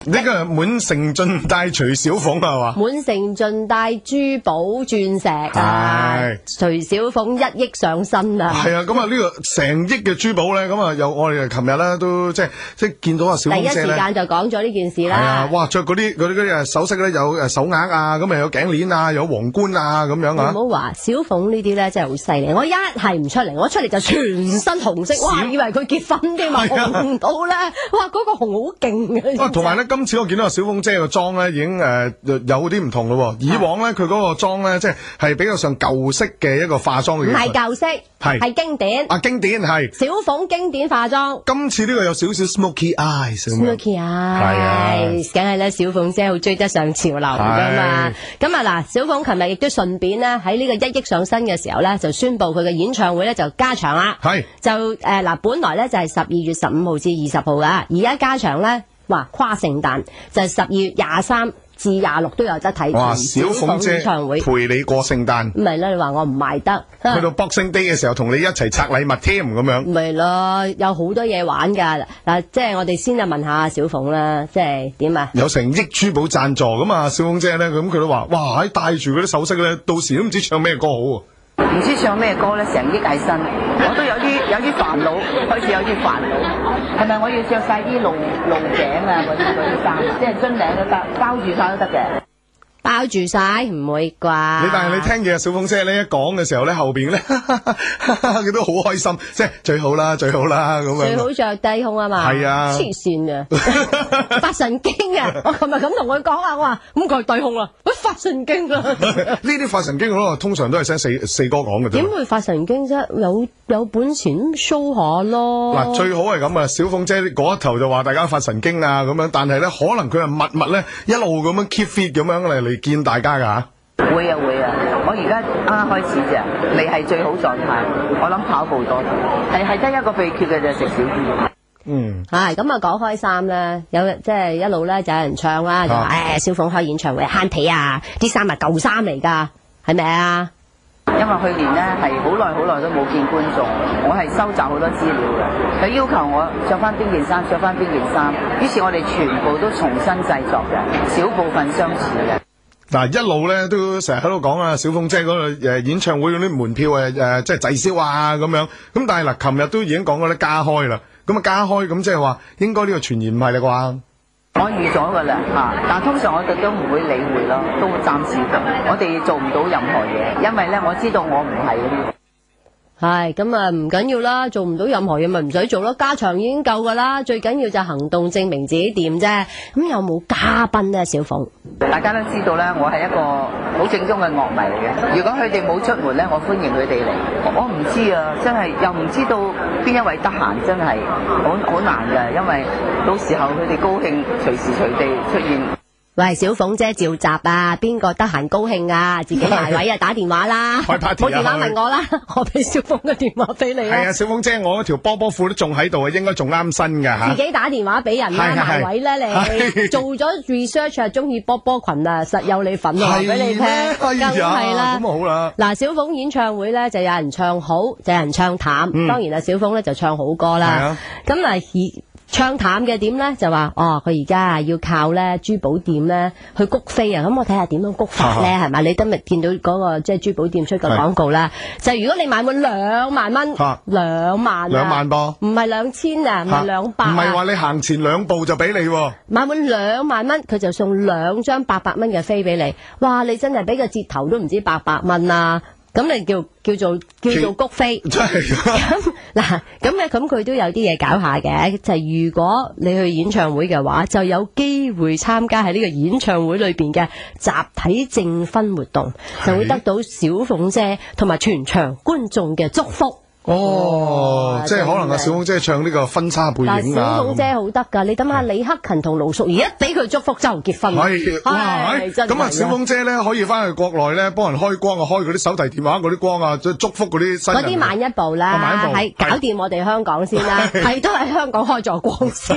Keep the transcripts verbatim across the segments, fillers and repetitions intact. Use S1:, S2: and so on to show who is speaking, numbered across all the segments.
S1: 呢個滿城盡帶徐小鳳係嘛？
S2: 滿城盡帶珠寶鑽石啊！徐小鳳一億上身啊！
S1: 係啊，咁啊呢個成億嘅珠寶咧，咁啊有我哋琴日咧都即係即係見到阿小鳳姐咧，
S2: 第一時間就講咗呢件事啦。
S1: 係啊，哇！着嗰啲嗰啲嗰啲誒首飾咧，有誒手鐲啊，咁啊有頸鏈啊，有皇冠啊，咁樣啊。
S2: 唔好話小鳳呢啲咧真係好犀利，我一係唔出嚟，我出嚟就全身紅色，哇！以為佢結婚添嘛，紅到咧，哇！嗰個紅好勁嘅。
S1: 哇！同埋咧，今次我見到阿小鳳姐個妝咧，已經誒有啲唔同咯。以往咧，佢嗰個妝咧，即係係比較上舊式嘅一個化妝嘅。
S2: 唔係舊式，
S1: 係
S2: 係經典。
S1: 啊，經典係。
S2: 小鳳經典化妝。
S1: 今次呢個有少少 smoky eyes。
S2: smoky eyes。係啊。梗係咧，小鳳姐好追得上潮流㗎嘛。咁啊嗱，小鳳琴日亦都順便咧喺呢個一億上身嘅時候咧，就宣布佢嘅演唱會咧就加場啦。係。就誒嗱，本來咧就係十二月十五號至二十號㗎，而家加場咧。哇！跨聖誕就係十二月廿三至廿六都有得睇。
S1: 哇！小鳳姐唱會陪你過聖誕。唔
S2: 係啦，你話我唔賣得。
S1: 去到 Boxing Day 嘅時候，同你一齊拆禮物添咁樣。
S2: 唔係咯，有好多嘢玩㗎嗱，即係我哋先就問下小鳳啦，即係點啊？
S1: 有成億珠寶贊助咁啊！小鳳姐咧，咁佢都話：哇！喺戴住嗰啲首飾咧，到時都唔知唱咩歌好。
S3: 唔知唱咩歌咧，成億喺身，我都有啲有啲煩惱，開始有啲煩惱。係咪我要着晒啲露露頸啊嗰啲嗰啲衫，即係樽領都得，包住晒都得嘅。
S2: 包住晒唔會啩？
S1: 你但係你聽住小鳳姐咧一講嘅時候咧，後邊咧佢都好開心，即係最好啦，最好啦咁樣。
S2: 最好着低胸啊嘛。係啊。黐線啊！發神經啊！我琴日咁同佢講啊，我話咁佢低胸啊，佢發神經啊！
S1: 呢啲發神經嗰個通常都係聲四四哥講嘅啫。
S2: 點會發神經啫？有有本錢 show 下咯。嗱，
S1: 最好係咁啊！小鳳姐嗰一頭就話大家發神經啊咁樣，但係咧可能佢係默默咧一路咁樣 keep fit 咁樣嚟嚟見大家噶。
S3: 會啊會啊！我而家啱啱開始啫，你係最好狀態。我諗跑步多啲，係係得一個秘訣嘅就食少啲。
S1: 嗯，
S2: 係咁啊！講開衫咧，有即係一路咧就有人唱啦，就話誒小鳳開演唱會慳皮啊，啲衫係舊衫嚟㗎，係咪啊？
S3: 因為去年咧係好耐好耐都冇見觀眾，我係收集好多資料嘅。佢要求我着翻邊件衫，着翻邊件衫，於是我哋全部都重新製作嘅，少部分相似嘅。
S1: 嗱，一路咧都成日喺度講啊，小鳳姐嗰個誒演唱會嗰啲門票誒誒即係滯銷啊咁樣。咁但係嗱，琴日都已經講過咧加開啦。咁啊加開咁即係話，應該呢個傳言唔係啦啩？
S3: 我預咗噶啦嚇，但係通常我哋都唔會理會咯，都暫時我哋做唔到任何嘢，因為咧我知道我唔係嗰啲。
S2: 係咁啊，唔緊要啦，做唔到任何嘢咪唔使做咯，加場已經夠噶啦，最緊要就行動證明自己掂啫。咁有冇嘉賓咧，小鳳？
S3: 大家都知道咧，我係一個好正宗嘅樂迷嚟嘅。如果佢哋冇出門咧，我歡迎佢哋嚟。我唔知啊，真係又唔知道邊一位得閒，真係好好難㗎，因為到時候佢哋高興，隨時隨地出現。
S2: 喂，小鳳姐召集啊，邊個得閒高興啊？自己埋位啊，打電話啦，
S1: 開 party 啊，
S2: 冇電話問我啦，我俾小鳳嘅電話俾你啦。
S1: 係啊，小鳳姐，我嗰條波波褲都仲喺度啊，應該仲啱身㗎嚇。
S2: 自己打電話俾人啦，埋位啦你，做咗 research 啊，中意波波裙啊，實有你份啊，俾你聽，梗係啦。
S1: 咁啊好啦。
S2: 嗱，小鳳演唱會咧就有人唱好，就有人唱淡，當然啊，小鳳咧就唱好歌啦。咁嗱而唱淡嘅點咧就話哦，佢而家啊要靠咧珠寶店咧去谷飛啊，咁我睇下點樣谷法咧係咪？你今日見到嗰個即係珠寶店出個廣告啦，就如果你買滿兩萬蚊，兩萬
S1: 兩萬噃，
S2: 唔係兩千啊，唔係兩百，
S1: 唔係話你行前兩步就俾你，
S2: 買滿兩萬蚊佢就送兩張八百蚊嘅飛俾你，哇！你真係俾個折頭都唔止八百蚊啊！咁你叫叫做叫做谷飛，
S1: 真係
S2: 咁嗱，咁咧咁佢都有啲嘢搞下嘅，就係如果你去演唱會嘅話，就有機會參加喺呢個演唱會裏邊嘅集體證婚活動，就會得到小鳳姐同埋全場觀眾嘅祝福。
S1: 哦，即係可能阿小鳳姐唱呢個婚紗背影啊！
S2: 小鳳姐好得噶，你諗下李克勤同盧淑儀一俾佢祝福就結婚，
S1: 係哇！咁啊，小鳳姐咧可以翻去國內咧幫人開光啊，開嗰啲手提電話嗰啲光啊，即係祝福嗰啲新人。
S2: 嗰啲慢一步啦，係搞掂我哋香港先啦，係都喺香港開咗光先。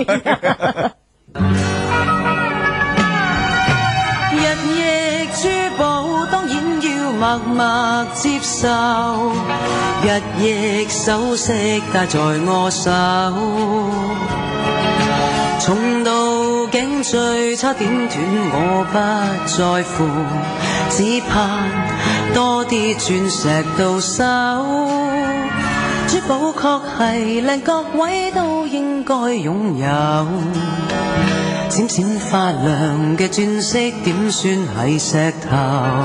S4: 日億珠寶當然要默默接受，日億首飾戴在我手，重到頸最差點斷，我不在乎，只盼多啲鑽石到手。珠寶確係靚，各位都應該擁有。閃閃發亮嘅鑽飾點算係石頭？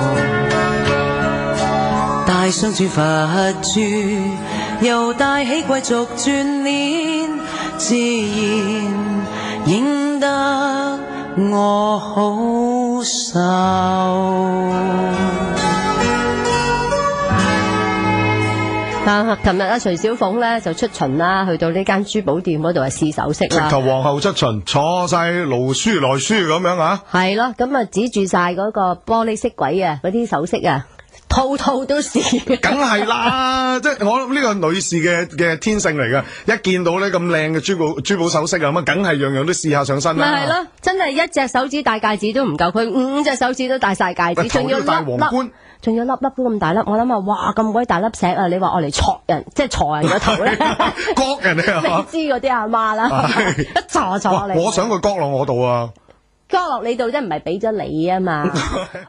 S4: 戴上鑽佛珠，又戴起貴族鑽鏈，自然認得我好受。
S2: 嗱，琴日阿徐小鳳咧就出巡啦，去到呢間珠寶店嗰度係試首飾啦。
S1: 直頭皇后出巡，坐晒勞書來書咁樣啊？
S2: 係咯，咁啊指住晒嗰個玻璃飾櫃啊，嗰啲首飾啊，套套都試。
S1: 梗係啦，即係我諗呢個女士嘅嘅天性嚟㗎，一見到呢咁靚嘅珠寶珠寶首飾啊，咁啊梗係樣樣都試下上身啦。
S2: 咪係咯，真係一隻手指戴戒指都唔夠，佢五隻手指都戴晒戒指，仲要
S1: 戴皇冠。
S2: 仲有粒粒都咁大粒，我諗啊，哇咁鬼大粒石啊！你話我嚟戳人，即係戳人個頭咧，
S1: 割人哋啊！
S2: 你知嗰啲阿媽啦，一戳戳你。
S1: 我想佢割落我度啊！
S2: 割落你度，即係唔係俾咗你啊嘛？